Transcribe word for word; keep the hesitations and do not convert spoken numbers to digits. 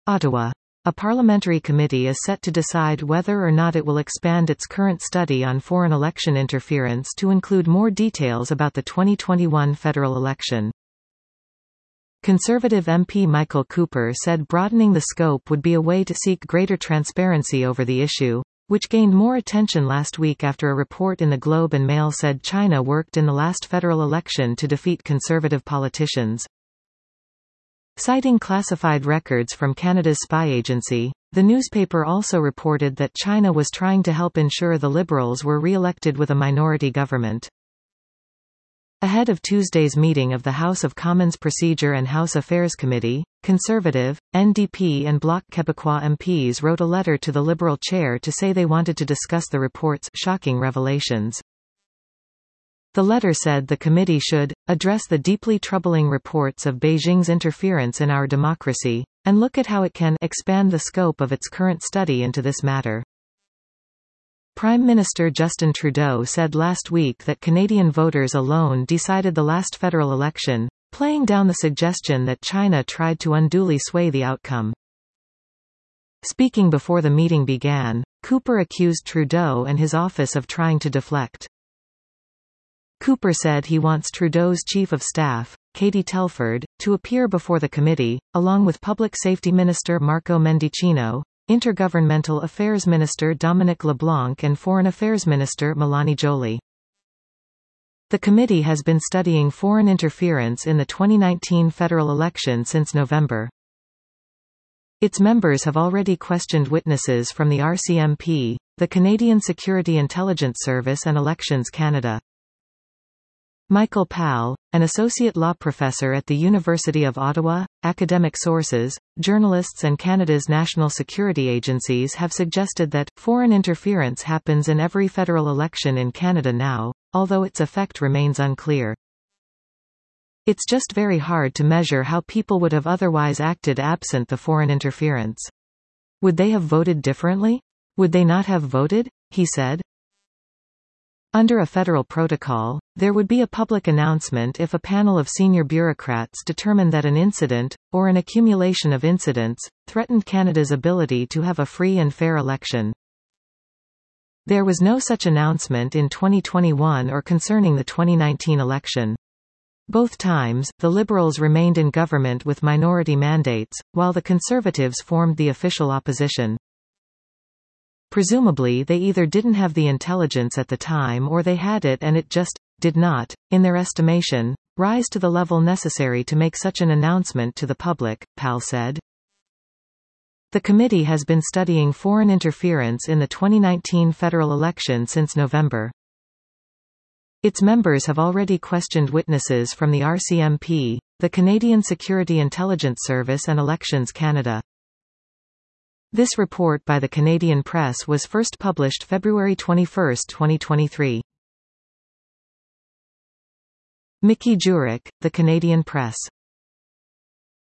Ottawa. A parliamentary committee is set to decide whether or not it will expand its current study on foreign election interference to include more details about the twenty twenty-one federal election. Conservative M P Michael Cooper said broadening the scope would be a way to seek greater transparency over the issue, which gained more attention last week after a report in the Globe and Mail said China worked in the last federal election to defeat Conservative politicians. Citing classified records from Canada's spy agency, the newspaper also reported that China was trying to help ensure the Liberals were re-elected with a minority government. Ahead of Tuesday's meeting of the House of Commons Procedure and House Affairs Committee, Conservative, N D P and Bloc Québécois M Ps wrote a letter to the Liberal chair to say they wanted to discuss the report's shocking revelations. The letter said the committee should address the deeply troubling reports of Beijing's interference in our democracy, and look at how it can expand the scope of its current study into this matter. Prime Minister Justin Trudeau said last week that Canadian voters alone decided the last federal election, playing down the suggestion that China tried to unduly sway the outcome. Speaking before the meeting began, Cooper accused Trudeau and his office of trying to deflect. Cooper said he wants Trudeau's Chief of Staff, Katie Telford, to appear before the committee, along with Public Safety Minister Marco Mendicino, Intergovernmental Affairs Minister Dominic LeBlanc and Foreign Affairs Minister Mélanie Joly. The committee has been studying foreign interference in the twenty nineteen federal election since November. Its members have already questioned witnesses from the R C M P, the Canadian Security Intelligence Service and Elections Canada. Michael Powell, an associate law professor at the University of Ottawa, academic sources, journalists and Canada's national security agencies have suggested that foreign interference happens in every federal election in Canada now, although its effect remains unclear. It's just very hard to measure how people would have otherwise acted absent the foreign interference. Would they have voted differently? Would they not have voted? He said. Under a federal protocol, there would be a public announcement if a panel of senior bureaucrats determined that an incident, or an accumulation of incidents, threatened Canada's ability to have a free and fair election. There was no such announcement in twenty twenty-one or concerning the twenty nineteen election. Both times, the Liberals remained in government with minority mandates, while the Conservatives formed the official opposition. Presumably they either didn't have the intelligence at the time or they had it and it just did not, in their estimation, rise to the level necessary to make such an announcement to the public, Powell said. The committee has been studying foreign interference in the twenty nineteen federal election since November. Its members have already questioned witnesses from the R C M P, the Canadian Security Intelligence Service and Elections Canada. This report by the Canadian Press was first published February twenty-first, twenty twenty-three. Mickey Jurek, The Canadian Press.